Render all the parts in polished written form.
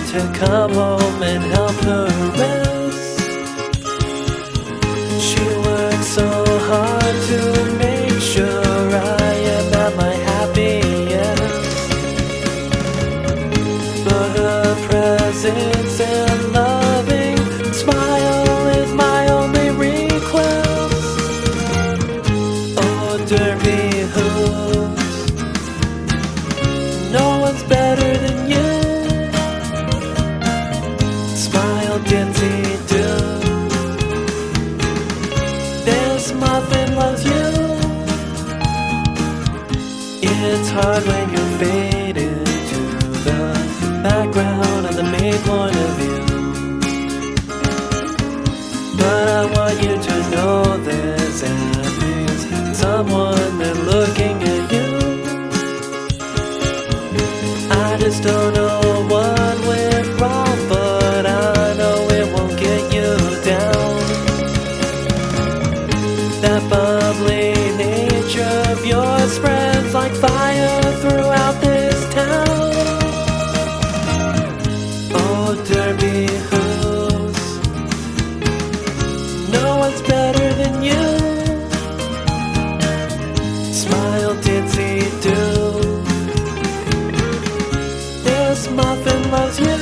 to come home and help her rest. She works so hard to make sure I am at my happiest, but her presence and loving smile is my only request. Oh, Derby hooves, no one's better than you. Smile, Dinty Doo. This muffin loves you. It's hard when you're faded to the background of the main point of view, but I want you to know there's at least someone there looking at you. I just don't know what went wrong, but I know it won't get you down. That bubbly nature of yours spreads like fire throughout this town. Oh, Derby hooves, no one's better than you. Smile, Dinty Doo. This muffin loves you.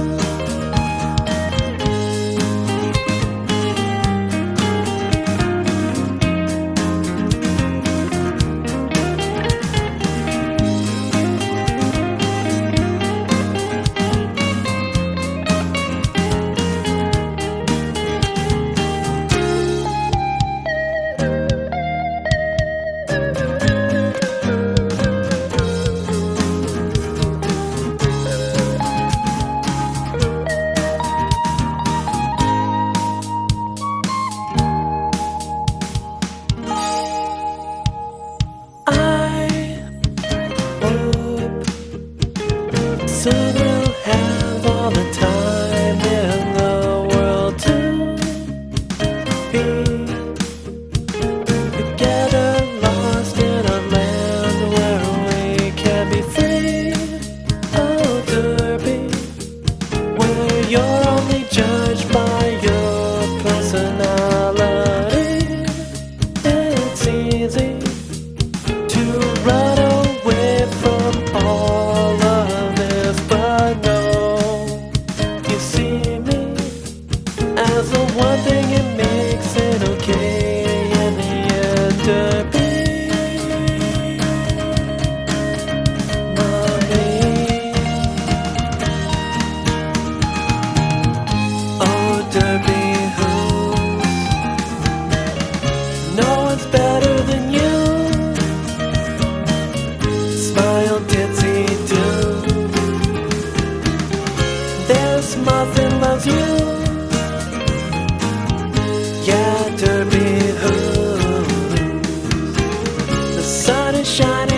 Soon we'll have all the time in the world to be together, lost in a land where we can be free. Oh, Derby, where you're only judged by your personality. It's easy to run away from all of this, but no, you see me as the one thing that makes it okay in the end. Derby, mommy. Oh, Derby hooves, no one's better than you. Smile, Dinty Doo. This muffin loves you. Yeah, Derby hooves, the sun is shining.